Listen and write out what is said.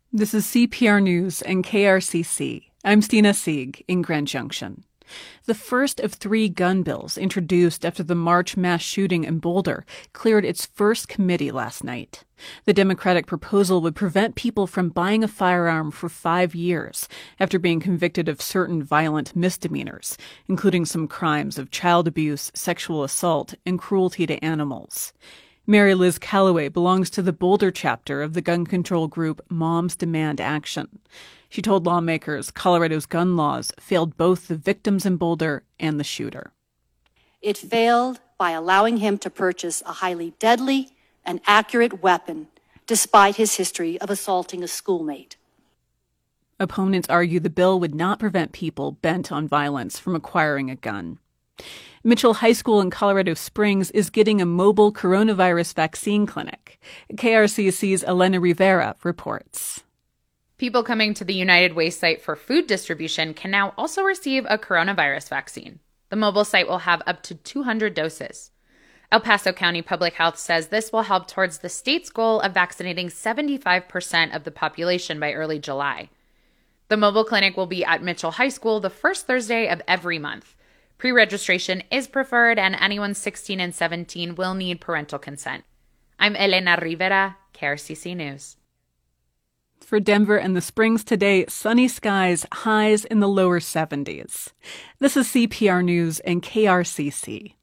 This is CPR News and KRCC. I'm Stina Sieg in Grand Junction. The first of 3 gun bills introduced after the March mass shooting in Boulder cleared its first committee last night. The Democratic proposal would prevent people from buying a firearm for 5 years after being convicted of certain violent misdemeanors, including some crimes of child abuse, sexual assault, and cruelty to animals. Mary Liz Calloway belongs to the Boulder chapter of the gun control group Moms Demand Action. She told lawmakers Colorado's gun laws failed both the victims in Boulder and the shooter. It failed by allowing him to purchase a highly deadly and accurate weapon, despite his history of assaulting a schoolmate. Opponents argue the bill would not prevent people bent on violence from acquiring a gun. Mitchell High School in Colorado Springs is getting a mobile coronavirus vaccine clinic. KRCC's Elena Rivera reports. People coming to the United Way site for food distribution can now also receive a coronavirus vaccine. The mobile site will have up to 200 doses. El Paso County Public Health says this will help towards the state's goal of vaccinating 75% of the population by early July. The mobile clinic will be at Mitchell High School the first Thursday of every month. Pre-registration is preferred, and anyone 16 and 17 will need parental consent. I'm Elena Rivera, KRCC News. For Denver and the Springs today, sunny skies, highs in the lower 70s. This is CPR News and KRCC.